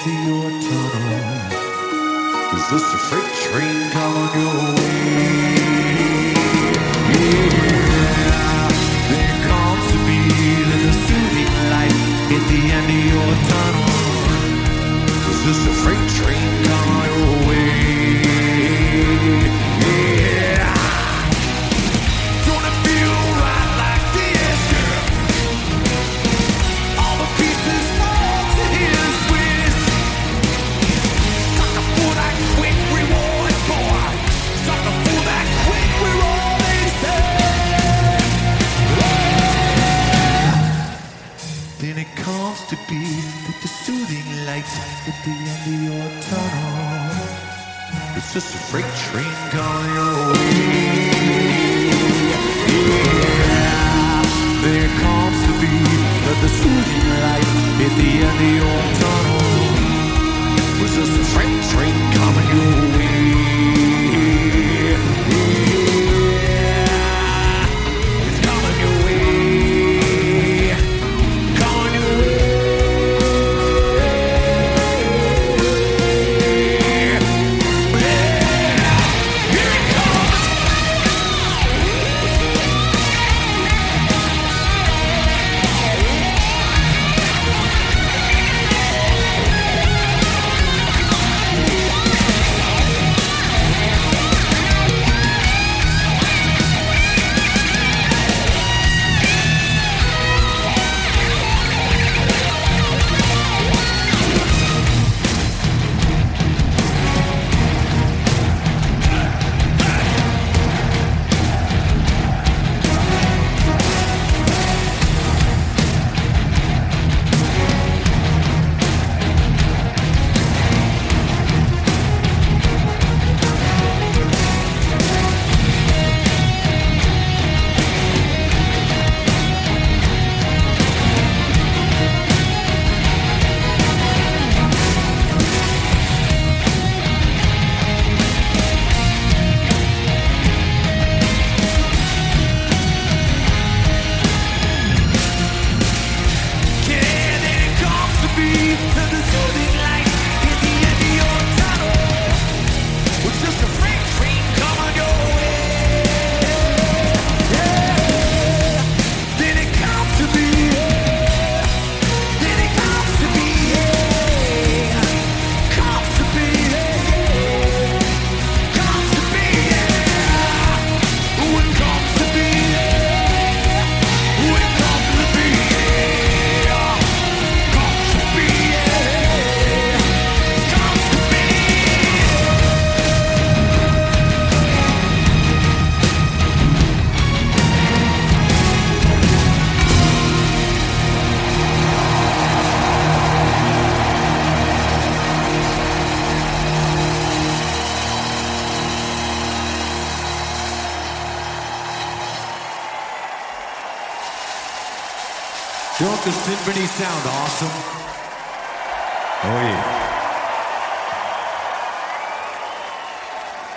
end of your tunnel. Is this a freight train coming your way? Yeah, there comes to be the soothing light at the end of your tunnel. Is this a freight train coming your way? Yeah, don't it feel right like this? Yeah. All the pieces fall to his wish. Sucker for that quick reward, boy. Sucker for that quick reward, they say. Then it comes to be that the soothing light at the end of your tunnel. It's just a freight train coming your way. Yeah. There comes to be that the soothing light at the end of your tunnel. Was just a freight train coming your way. Yeah. It's coming your way. Coming your way. Don't the symphony sound awesome? Oh yeah.